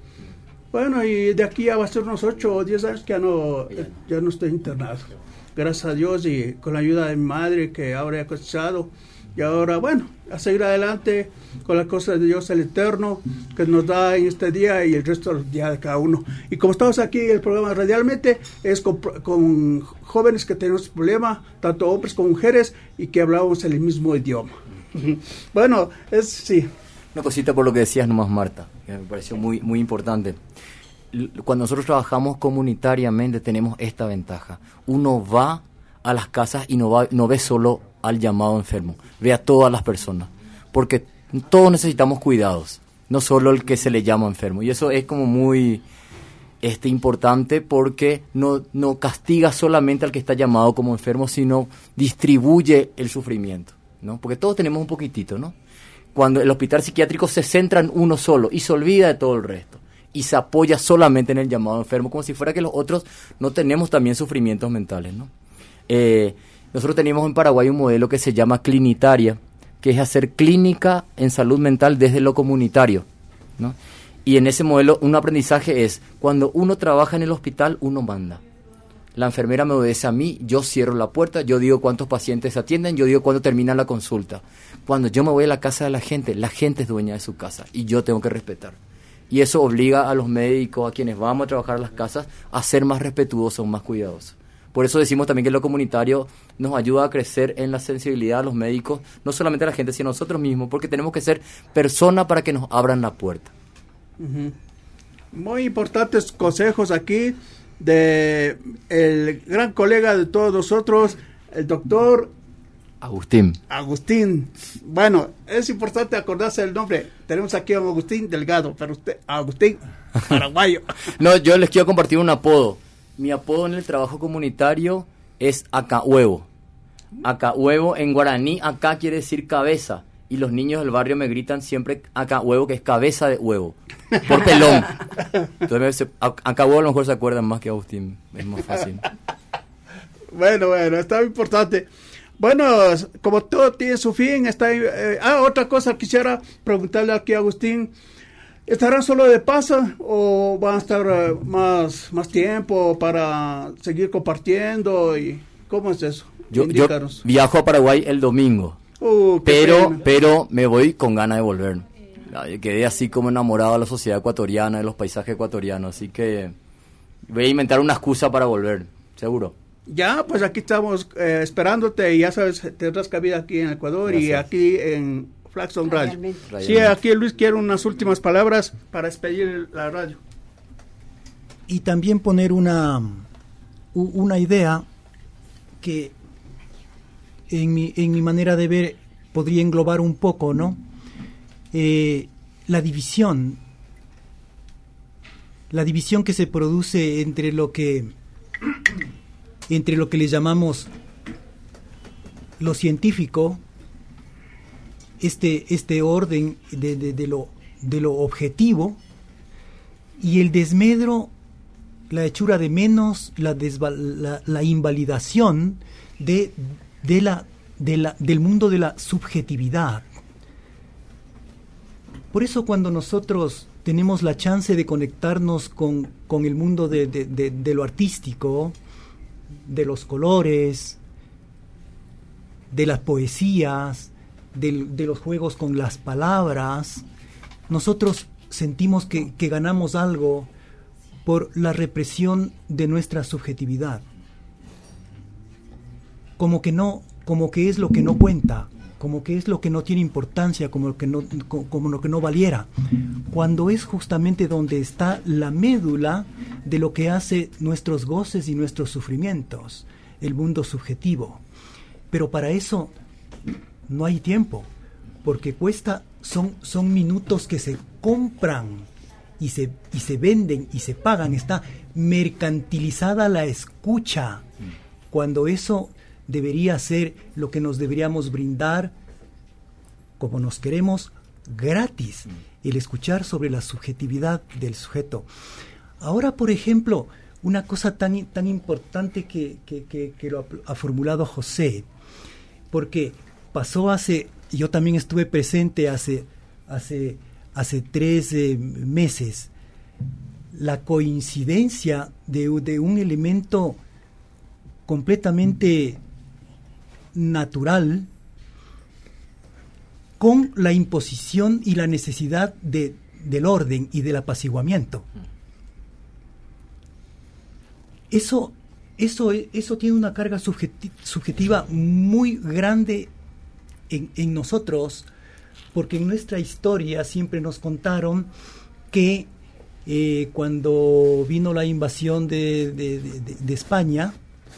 Bueno, y de aquí ya va a ser unos ocho o diez años que ya no, ya no estoy internado. Gracias a Dios y con la ayuda de mi madre, que ahora he cosechado. Y ahora, bueno, a seguir adelante con las cosas de Dios el Eterno, que nos da en este día y el resto de los días de cada uno. Y como estamos aquí, el programa radialmente es con, con jóvenes que tenemos problemas, tanto hombres como mujeres, y que hablamos el mismo idioma. Bueno, es sí. Una cosita por lo que decías nomás, Marta, que me pareció muy, muy importante. Cuando nosotros trabajamos comunitariamente tenemos esta ventaja. Uno va a las casas y no, va, no ve solo al llamado enfermo, ve a todas las personas, porque todos necesitamos cuidados, no solo el que se le llama enfermo. Y eso es como muy este, importante, porque no, no castiga solamente al que está llamado como enfermo, sino distribuye el sufrimiento, ¿no? Porque todos tenemos un poquitito, ¿no? Cuando el hospital psiquiátrico se centra en uno solo y se olvida de todo el resto, y se apoya solamente en el llamado enfermo, como si fuera que los otros no tenemos también sufrimientos mentales, ¿no? Eh, nosotros tenemos en Paraguay un modelo que se llama Clinitaria, que es hacer clínica en salud mental desde lo comunitario, ¿no? Y en ese modelo un aprendizaje es, cuando uno trabaja en el hospital, uno manda. La enfermera me obedece a mí, yo cierro la puerta, yo digo cuántos pacientes se atienden, yo digo cuándo termina la consulta. Cuando yo me voy a la casa de la gente, la gente es dueña de su casa y yo tengo que respetar. Y eso obliga a los médicos, a quienes vamos a trabajar a las casas, a ser más respetuosos, más cuidadosos. Por eso decimos también que lo comunitario nos ayuda a crecer en la sensibilidad a los médicos, no solamente a la gente, sino a nosotros mismos, porque tenemos que ser personas para que nos abran la puerta. Uh-huh. Muy importantes consejos aquí de el gran colega de todos nosotros, el doctor Agustín. Agustín. Bueno, es importante acordarse del nombre. Tenemos aquí a Agustín Delgado, pero usted, Agustín paraguayo. No, yo les quiero compartir un apodo. Mi apodo en el trabajo comunitario es Acá Huevo. Acá Huevo en guaraní, acá quiere decir cabeza. Y los niños del barrio me gritan siempre Acá Huevo, que es cabeza de huevo. Por pelón. Entonces, Acá Huevo a lo mejor se acuerdan más que Agustín. Es más fácil. Bueno, bueno, está muy importante. Bueno, como todo tiene su fin, está... Eh, ah, otra cosa, quisiera preguntarle aquí a Agustín. ¿Estarán solo de paso o van a estar uh, más, más tiempo para seguir compartiendo? Y ¿cómo es eso? Yo, yo viajo a Paraguay el domingo, uh, pero, pero me voy con ganas de volver. Yo quedé así como enamorado de la sociedad ecuatoriana, de los paisajes ecuatorianos, así que voy a inventar una excusa para volver, seguro. Ya, pues aquí estamos eh, esperándote, y ya sabes, tendrás cabida aquí en Ecuador. Gracias. Y aquí en Flaxon Radio. Sí, aquí Luis quiere unas últimas palabras para despedir la radio. Y también poner una, una idea que en mi, en mi manera de ver podría englobar un poco, ¿no? Eh, la división, la división que se produce entre lo que entre lo que le llamamos lo científico, este este orden de, de, de lo de lo objetivo, y el desmedro, la hechura de menos, la, desva, la, la invalidación de de la de la del mundo de la subjetividad. Por eso cuando nosotros tenemos la chance de conectarnos con, con el mundo de, de, de, de lo artístico, de los colores, de las poesías, de, de los juegos con las palabras, nosotros sentimos que, que ganamos algo por la represión de nuestra subjetividad. Como que no, como que es lo que no cuenta, como que es lo que no tiene importancia, como lo que no, como lo que no valiera, cuando es justamente donde está la médula de lo que hace nuestros goces y nuestros sufrimientos, el mundo subjetivo. Pero para eso no hay tiempo, porque cuesta, son, son minutos que se compran y se, y se venden y se pagan. Está mercantilizada la escucha, cuando eso debería ser lo que nos deberíamos brindar, como nos queremos, gratis. el escuchar sobre la subjetividad del sujeto. Ahora, por ejemplo, una cosa tan, tan importante que, que, que, que lo ha, ha formulado José, porque pasó hace, yo también estuve presente hace, hace, hace tres eh, meses, la coincidencia de, de un elemento completamente natural con la imposición y la necesidad de, del orden y del apaciguamiento. Eso, eso, eso tiene una carga subjeti- subjetiva muy grande en, en nosotros, porque en nuestra historia siempre nos contaron que eh, cuando vino la invasión de, de, de, de España,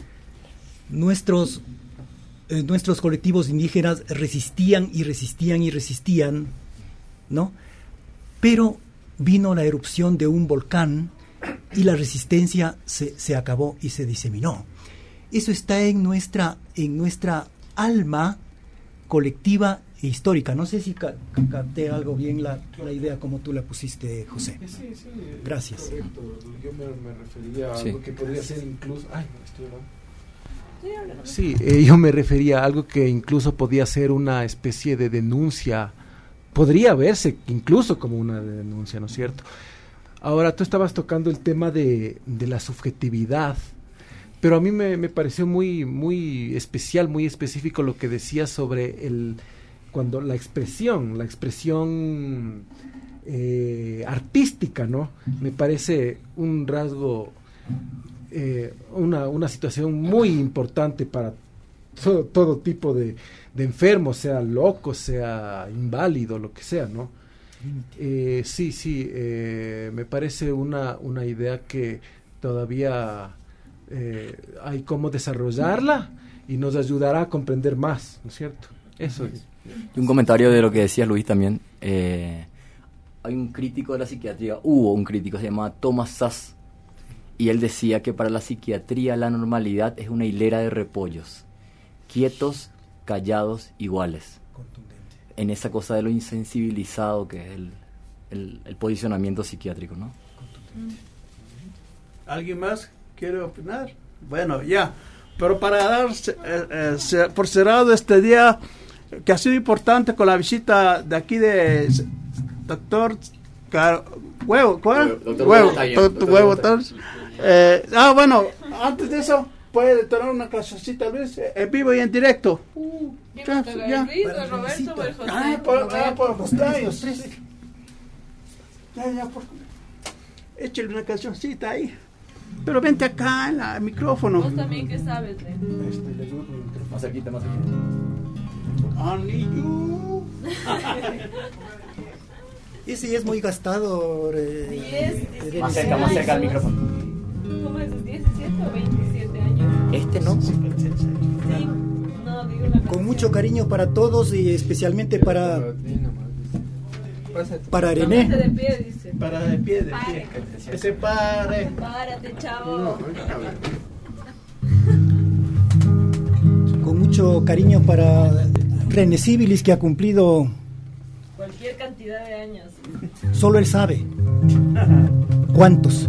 nuestros, eh, nuestros colectivos indígenas resistían y resistían y resistían, ¿no? Pero vino la erupción de un volcán y la resistencia se, se acabó y se diseminó. Eso está en nuestra, en nuestra alma colectiva e histórica. No sé si ca- capté algo bien la, la idea como tú la pusiste, José. Sí, sí. Gracias. Correcto. Yo me, me refería a Sí. algo que podría ser incluso... Ay, no, estoy hablando. Sí, eh, yo me refería a algo que incluso podía ser una especie de denuncia, podría verse incluso como una denuncia, ¿no es cierto? Ahora, tú estabas tocando el tema de, de la subjetividad, pero a mí me, me pareció muy, muy especial, muy específico lo que decías sobre el, cuando la expresión, la expresión eh, artística, ¿no? Me parece un rasgo... Eh, una, una situación muy importante para todo, todo tipo de, de enfermos, sea loco, sea inválido, lo que sea, ¿no? Eh, sí, sí, eh, me parece una, una idea que todavía eh, hay cómo desarrollarla y nos ayudará a comprender más, ¿no es cierto? Eso es. Y un comentario de lo que decía Luis también. Eh, hay un crítico de la psiquiatría, hubo un crítico, se llama Thomas Sass, y él decía que para la psiquiatría la normalidad es una hilera de repollos, quietos, callados, iguales. En esa cosa de lo insensibilizado que es el, el, el posicionamiento psiquiátrico, ¿no? ¿Alguien más quiere opinar? Bueno, ya. Pero para dar eh, eh, por cerrado este día, que ha sido importante con la visita de aquí de doctor Car Huevo, ¿cuál? Doctor Huevo, Huevo, doctor Huevo, entonces. Eh, ah, bueno, antes de eso, puede tomar una clasecita, Luis, en vivo y en directo. Uh, ya, ya. Luis, o Roberto o el José. Ah, por, ah, por los tallos, sí, sí. Ya, ya, por... échale una cancioncita ahí. Pero vente acá en la- el micrófono. Vos también, ¿qué sabes, Len? Este, le ayudo con el micrófono. Más cerquita, más cerquita. Anillo. Ese es muy gastado. Eh, diez, Más cerca, más cerca al micrófono. ¿Cómo es? ¿diecisiete o veintisiete años? Este no. Sí, no, digo una Con mucho cariño para todos y especialmente para, para René. Póngase de pie, dice. Para de pie, de pie. Que se pare. Párate, chavo. Con mucho cariño para René Civilis, que ha cumplido, Cualquier cantidad de años. solo él sabe cuántos.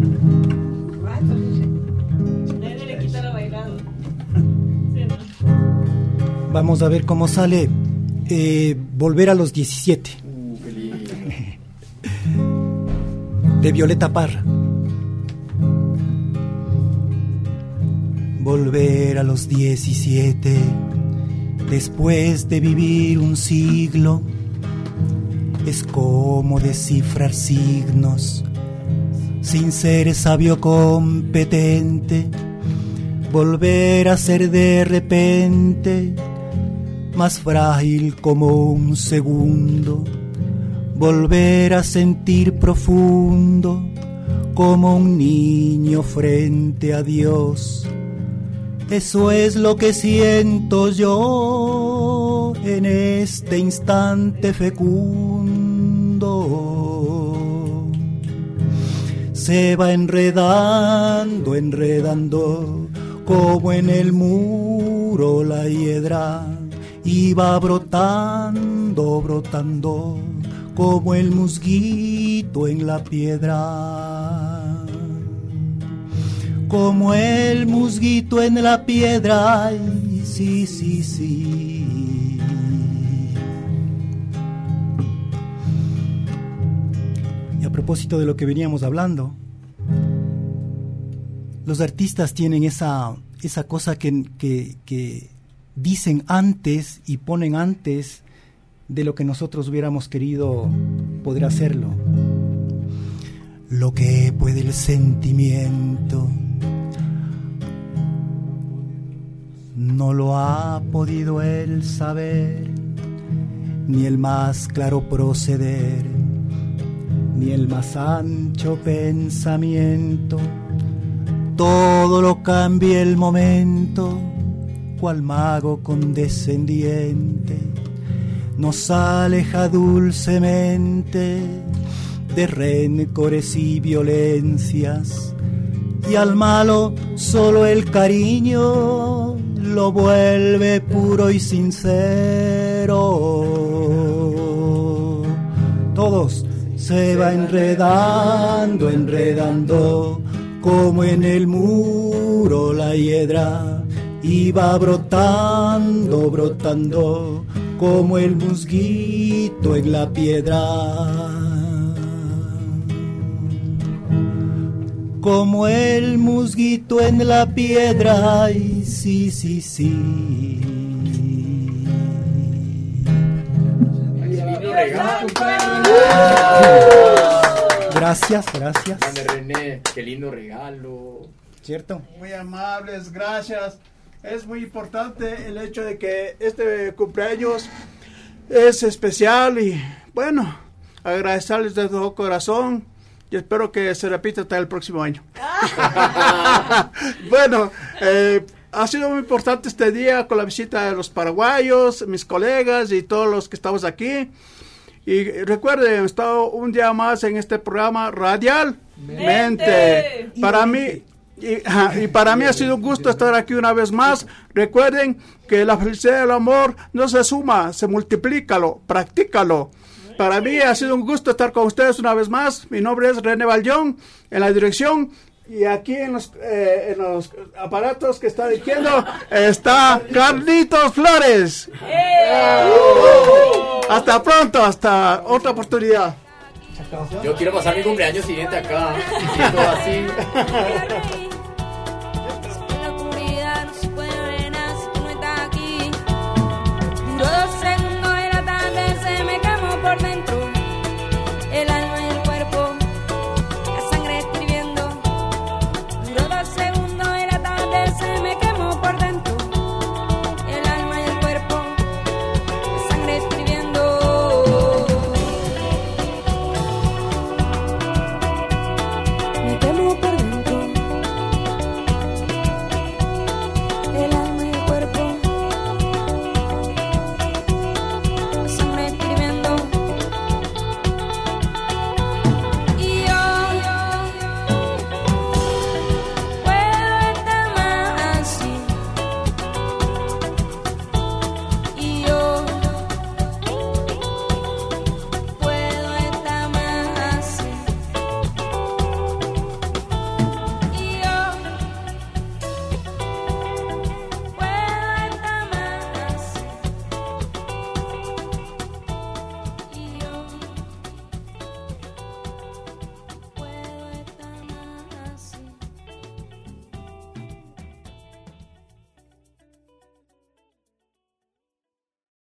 Nadie le quita la bailada. Sí, ¿no? Vamos a ver cómo sale eh, Volver a los diecisiete, Uh, qué lindo. de Violeta Parra. Volver a los diecisiete, después de vivir un siglo, es como descifrar signos, sin ser sabio competente. Volver a ser de repente más frágil como un segundo. Volver a sentir profundo como un niño frente a Dios. Eso es lo que siento yo en este instante fecundo. Se va enredando, enredando, como en el muro la hiedra, y va brotando, brotando, como el musguito en la piedra, como el musguito en la piedra, ay, sí, sí, sí. Y a propósito de lo que veníamos hablando, los artistas tienen esa, esa cosa que, que, que dicen antes y ponen antes de lo que nosotros hubiéramos querido poder hacerlo. Lo que puede el sentimiento no lo ha podido él saber, ni el más claro proceder, ni el más ancho pensamiento. Todo lo cambia el momento, cual mago condescendiente nos aleja dulcemente de rencores y violencias, y al malo solo el cariño lo vuelve puro y sincero. Todos se va enredando, enredando, como en el muro la hiedra, y va brotando, brotando, como el musguito en la piedra, como el musguito en la piedra, ay, sí, sí, sí. Gracias, gracias. Grande René, qué lindo regalo. ¿Cierto? Muy amables, gracias. Es muy importante el hecho de que este cumpleaños es especial y, bueno, agradecerles de todo corazón y espero que se repita hasta el próximo año. Bueno, eh, ha sido muy importante este día con la visita de los paraguayos, mis colegas y todos los que estamos aquí. Y recuerden, he estado un día más en este programa radial. Mente. Para mí, y, y para mí ha sido un gusto estar aquí una vez más. Recuerden que la felicidad y el amor no se suma, se multiplícalo, practícalo. Para mí ha sido un gusto estar con ustedes una vez más. Mi nombre es René Valllón, en la dirección. Y aquí en los, eh, en los aparatos que está dirigiendo está Carlitos Flores. ¡Eh! Hasta pronto, hasta otra oportunidad. Yo quiero pasar mi cumpleaños siguiente acá, diciendo así.